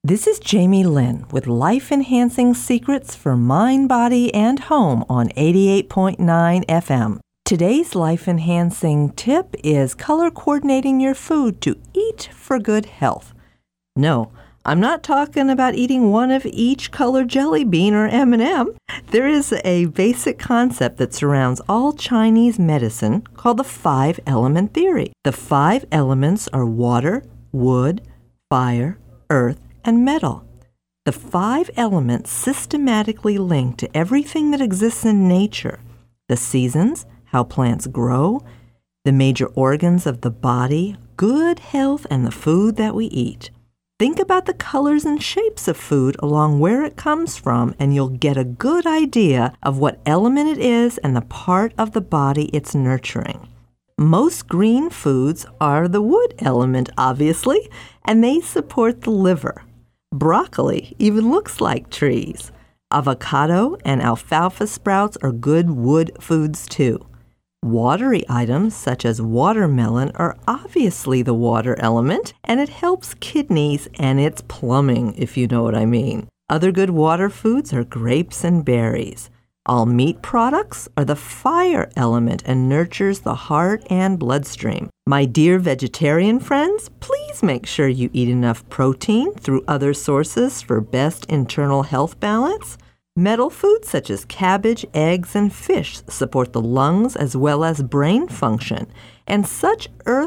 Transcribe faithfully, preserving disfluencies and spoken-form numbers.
This is Jamie Lynn with life-enhancing secrets for mind, body, and home on eighty-eight point nine F M. Today's life-enhancing tip is color coordinating your food to eat for good health. No, I'm not talking about eating one of each color jelly bean or M and M. There is a basic concept that surrounds all Chinese medicine called the five-element theory. The five elements are water, wood, fire, earth, and metal. The five elements systematically link to everything that exists in nature: the seasons, how plants grow, the major organs of the body, good health, and the food that we eat. Think about the colors and shapes of food along where it comes from, and you'll get a good idea of what element it is and the part of the body it's nurturing. Most green foods are the wood element, obviously, and they support the liver. Broccoli even looks like trees. Avocado and alfalfa sprouts are good wood foods too. Watery items such as watermelon are obviously the water element, and it helps kidneys and it's plumbing, if you know what I mean. Other good water foods are grapes and berries. All meat products are the fire element and nurtures the heart and bloodstream. My dear vegetarian friends, please make sure you eat enough protein through other sources for best internal health balance. Metal foods such as cabbage, eggs, and fish support the lungs as well as brain function. And such earth